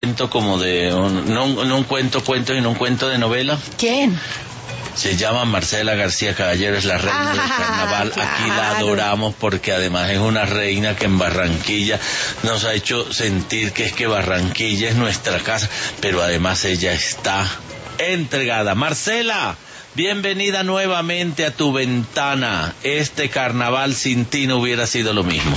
cuento como de no un cuento y no un cuento de novela. ¿Quién? Se llama Marcela García Caballero, es la reina del carnaval. Claro. Aquí la adoramos porque además es una reina que en Barranquilla nos ha hecho sentir que es que Barranquilla es nuestra casa, pero además ella está entregada. Marcela, bienvenida nuevamente a Tu Ventana. Este carnaval sin ti no hubiera sido lo mismo.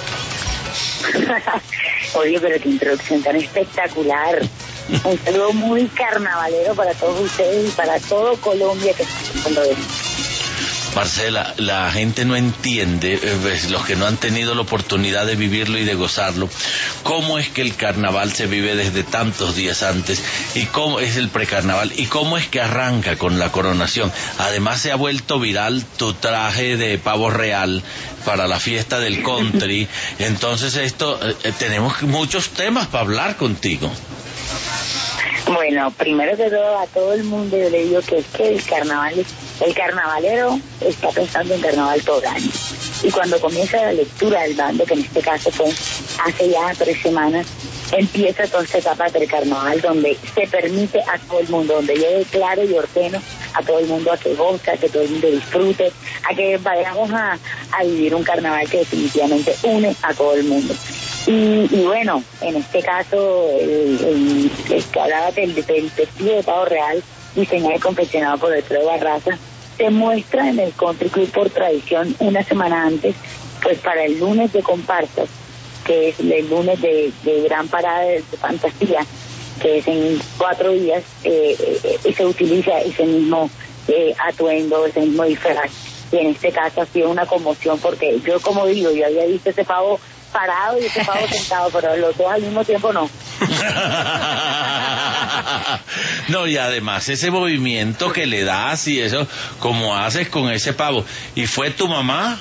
Oye, pero qué introducción tan espectacular. Un saludo muy carnavalero para todos ustedes y para todo Colombia que está escuchando de mí. Marcela, la gente no entiende, los que no han tenido la oportunidad de vivirlo y de gozarlo, cómo es que el carnaval se vive desde tantos días antes, y cómo es el precarnaval, y cómo es que arranca con la coronación. Además se ha vuelto viral tu traje de pavo real para la fiesta del country. Entonces tenemos muchos temas para hablar contigo. Bueno, primero que todo, a todo el mundo yo le digo que es que el carnavalero está pensando en carnaval todo el año. Y cuando comienza la lectura del bando, que en este caso fue hace ya 3 semanas, empieza toda esta etapa del carnaval donde se permite a todo el mundo, donde yo declaro y ordeno a todo el mundo a que goce, a que todo el mundo disfrute, a que vayamos a vivir un carnaval que definitivamente une a todo el mundo. Y bueno, en este caso, el que hablaba del vestido de pavo real, diseñado y confeccionado por Alfredo Barraza, se muestra en el Country Club por tradición una semana antes, pues para el lunes de comparsas, que es el lunes de gran parada de fantasía, que es en 4 días, se utiliza ese mismo atuendo, ese mismo disfraz. Y en este caso ha sido una conmoción porque yo, como digo, yo había visto ese pavo parado y ese pavo sentado, pero los dos al mismo tiempo no. No, y además ese movimiento que le das y eso, como haces con ese pavo. ¿Y fue tu mamá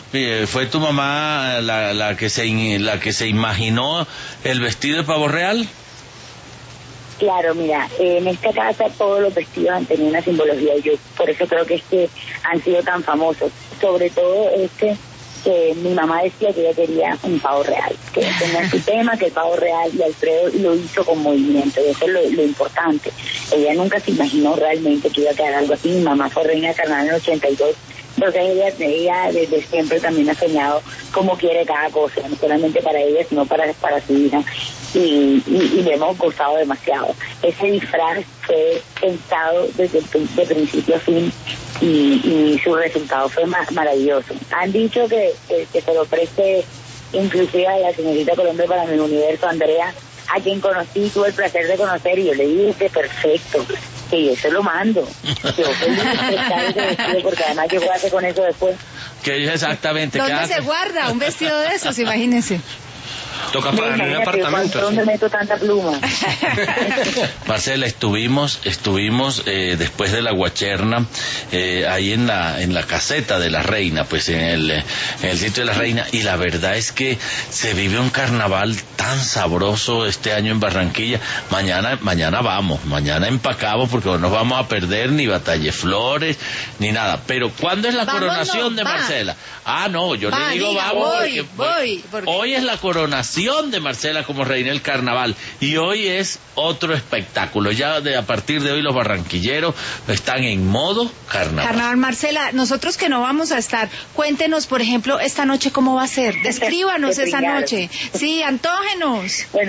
la que se imaginó el vestido de pavo real? Claro, mira, en esta casa todos los vestidos han tenido una simbología y yo por eso creo que han sido tan famosos. Sobre todo que mi mamá decía que ella quería un pavo real, que tenía su tema, que el pavo real, y Alfredo lo hizo con movimiento, y eso es lo importante. Ella nunca se imaginó realmente que iba a quedar algo así. Mi mamá fue reina de carnaval en el 82, entonces ella desde siempre también ha soñado cómo quiere cada cosa, no solamente para ella, sino para su hija, y le hemos gozado demasiado. Ese disfraz fue pensado desde de principio a fin, y su resultado fue maravilloso. Han dicho que se lo preste inclusive a la señorita Colombia para mi universo, Andrea, a quien conocí, tuve el placer de conocer, y yo le dije, perfecto, que yo se lo mando. Yo feliz de estar ese vestido, porque además yo voy a hacer con eso después. Que exactamente. ¿Dónde se guarda un vestido de esos? Imagínense. Toca pagar un apartamento. ¿Dónde meto tanta pluma? Marcela, estuvimos después de la guacherna ahí en la caseta de la reina, pues en el sitio de la reina, y la verdad es que se vive un carnaval tan sabroso este año en Barranquilla. Mañana empacamos porque no nos vamos a perder ni Batalle Flores ni nada. Pero ¿cuándo es la coronación de Marcela? No, yo le digo vamos voy, porque hoy es la coronación de Marcela como reina del carnaval, y hoy es otro espectáculo. Ya a partir de hoy los barranquilleros están en modo carnaval. Marcela, nosotros que no vamos a estar, cuéntenos, por ejemplo, esta noche cómo va a ser. Descríbanos esa noche. Sí, antógenos. Bueno,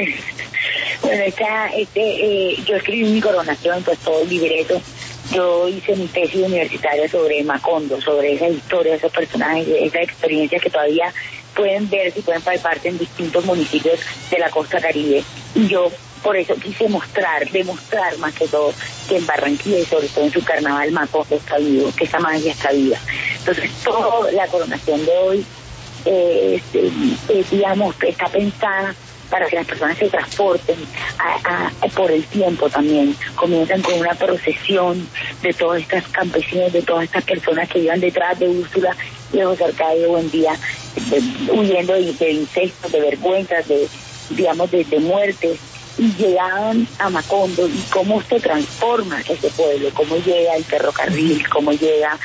yo escribí mi coronación, pues todo el libreto. Yo hice mi tesis universitaria sobre Macondo, sobre esa historia, esos personajes, esa experiencia que todavía pueden verse y pueden palparse en distintos municipios de la costa Caribe. Y yo por eso quise demostrar más que todo que en Barranquilla y sobre todo en su carnaval Macondo está vivo, que esa magia está viva. Entonces toda la coronación de hoy digamos, está pensada para que las personas se transporten por el tiempo también. Comienzan con una procesión de todas estas campesinas, de todas estas personas que iban detrás de Úrsula y de José Arcadio Buendía, huyendo de incestos, de vergüenzas, de muertes, y llegaban a Macondo, y cómo se transforma ese pueblo, cómo llega el ferrocarril, cómo llega,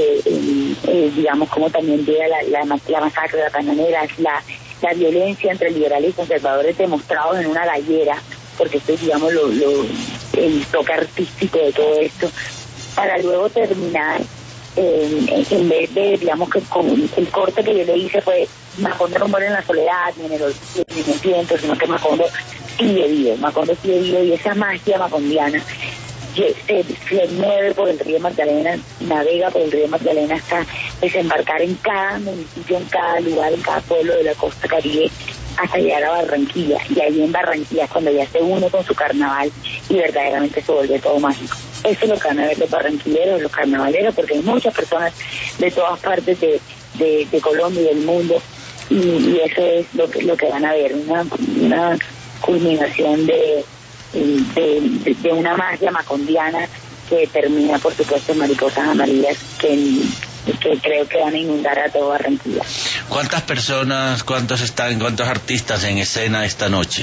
cómo también llega la masacre de la Cañonera, la violencia entre liberales y conservadores demostrados en una gallera, porque esto es, digamos, el toque artístico de todo esto, para luego terminar, en vez de, digamos, que con el corte que yo le hice fue Macondo no muere en la soledad, ni en el viento, sino que Macondo sigue vivo, y esa magia macondiana se mueve por el río Magdalena, navega por el río Magdalena hasta desembarcar en cada municipio, en cada lugar, en cada pueblo de la costa Caribe, hasta llegar a Barranquilla. Y allí en Barranquilla es cuando ya se une con su carnaval y verdaderamente se vuelve todo mágico. Eso es lo que van a ver los barranquilleros, los carnavaleros, porque hay muchas personas de todas partes de Colombia y del mundo, y eso es lo que van a ver, una culminación de una magia macondiana que termina, por supuesto, en Mariposas Amarillas, que creo que van a inundar a todo Barranquilla. ¿Cuántas personas, cuántos artistas en escena esta noche?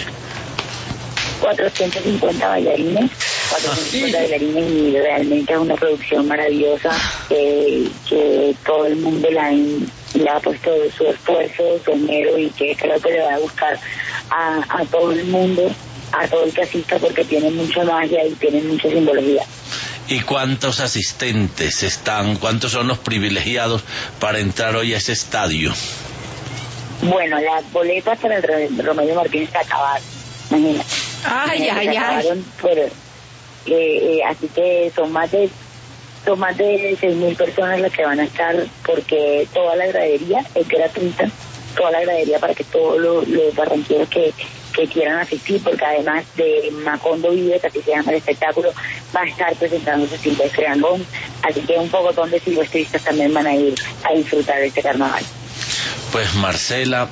450 bailarines, y realmente es una producción maravillosa que todo el mundo le ha puesto su esfuerzo, su dinero, y que creo que le va a gustar a todo el mundo, a todo el que asista, porque tienen mucha magia y tienen mucha simbología. ¿Y cuántos asistentes están? ¿Cuántos son los privilegiados para entrar hoy a ese estadio? Bueno, las boletas para el Romelio Martínez se acabaron, imagínate. Ay. Pero, así que son más de 6.000 personas las que van a estar, porque toda la gradería es gratuita, toda la gradería para que todos los barranquilleros que quieran asistir, porque además de Macondo Vive, que así se llama el espectáculo, va a estar presentándose Silvestre Dangond, así que un poco de silvestristas también van a ir a disfrutar de este carnaval. Pues Marcela,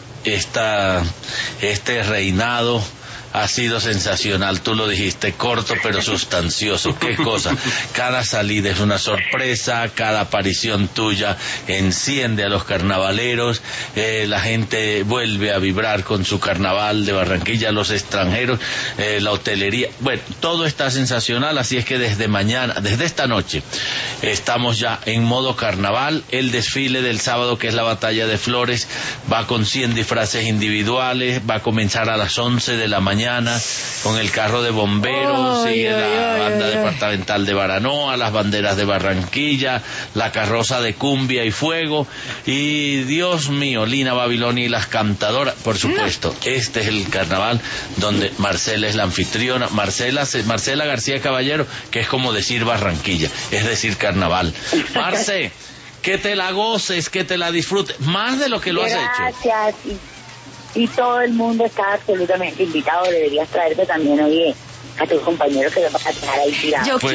este reinado ha sido sensacional, tú lo dijiste, corto pero sustancioso, qué cosa, cada salida es una sorpresa, cada aparición tuya enciende a los carnavaleros, la gente vuelve a vibrar con su carnaval de Barranquilla, los extranjeros, la hotelería, bueno, todo está sensacional, así es que desde esta noche, estamos ya en modo carnaval. El desfile del sábado, que es la Batalla de Flores, va con 100 disfraces individuales, va a comenzar a las 11 de la mañana con el carro de bomberos, sigue la banda departamental de Baranoa, las banderas de Barranquilla, la carroza de cumbia y fuego, y Dios mío, Lina Babilonia y las cantadoras, por supuesto. Este es el carnaval donde Marcela es la anfitriona, Marcela García Caballero, que es como decir Barranquilla, es decir carnaval. Marce, que te la goces, que te la disfrutes, más de lo que lo has hecho. Gracias. Y todo el mundo está absolutamente invitado. Deberías traerte también, oye, a tus compañeros que los vas a dejar ahí tirados. Yo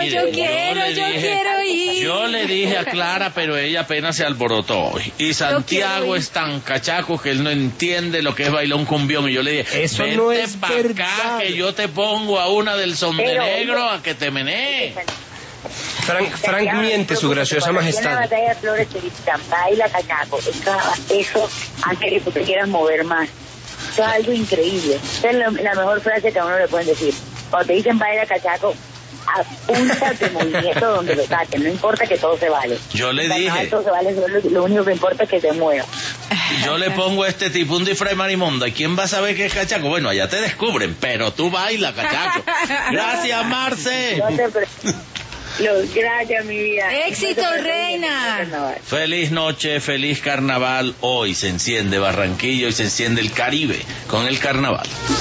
quiero ir. Yo le dije a Clara, pero ella apenas se alborotó hoy. Y Santiago es tan cachaco que él no entiende lo que es bailar un cumbión. Y yo le dije, eso vente no es para acá, que yo te pongo a una del Negro a que te menee. Frank miente, su graciosa majestad. En la Batalla de Flores te dicen, baila cachaco. Eso hace que tú te quieras mover más. Eso es algo increíble. Esa es la mejor frase que a uno le pueden decir. Cuando te dicen baila cachaco, apunta de movimiento donde lo saquen. No importa que todo se vale. Yo le dije, todo se vale, lo único que importa es que te mueva. Yo le pongo a este tipo un disfraz de marimonda. ¿Y quién va a saber qué es cachaco? Bueno, allá te descubren, pero tú baila cachaco. Gracias, Marce. Gracias, mi vida. Éxito, reina. Feliz noche, feliz carnaval. Hoy se enciende Barranquilla y se enciende el Caribe con el carnaval.